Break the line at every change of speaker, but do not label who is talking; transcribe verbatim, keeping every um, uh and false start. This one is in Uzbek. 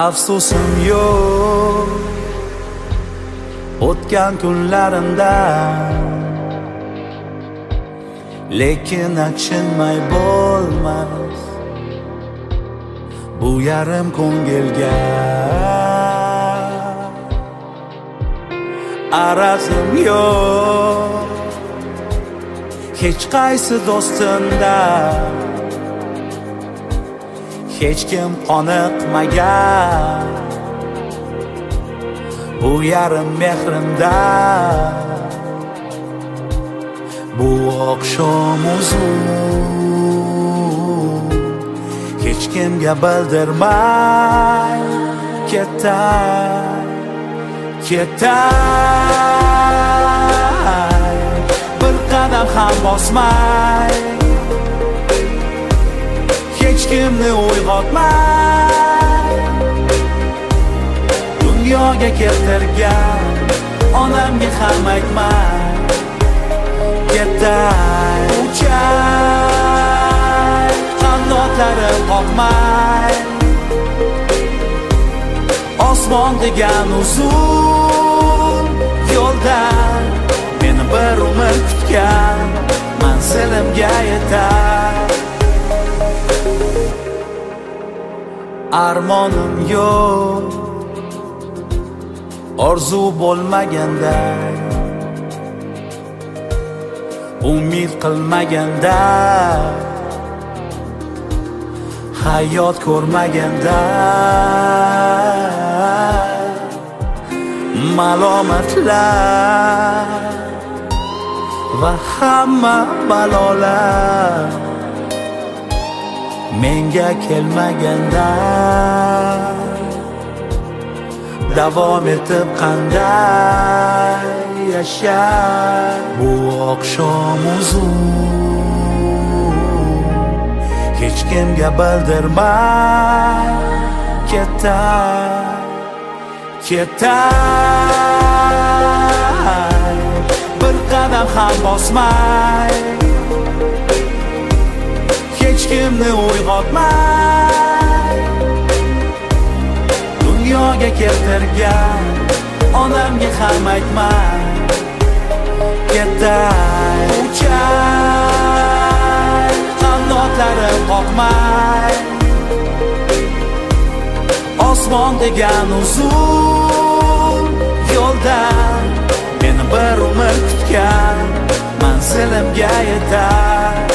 Afsusim yo'q o'tgan kunlarimdan, lekin achinmay bo'lmas bu yarim ko'ngilga. Arazim yo'q hech qaysi do'stimdan, hech kim qoniqmagan bu yarim mehrimdan. Bu oqshom uzun hech kimga bildirmay ketay, ketay, bir qadam ham bosmay, hech kimni uyg'otmay, dunyoga keltirgan onamga ham aytmay ketay. Uchay qanotlarim qoqmay, osmon degan uzun yo'ldan meni bir umr kutgan manzilimga yetar. Armonim yo'q orzu bo'lmaganday, umid qilmaganda, hayot ko'rmaganda, malomatlar va hamma balolar menga kelmaganda, davom etib qanday yashar bu oqshom uzun hech kimga bildirmay ketay, ketay, bir qadam ham bosmay, hech kimni uyg'otmay, dunyoga keltirgan onamga ham aytmay ketay. Uchay qanotlarim qoqmay, osmon degan uzun yo'ldan meni bir umr kutgan manzilimga yetar.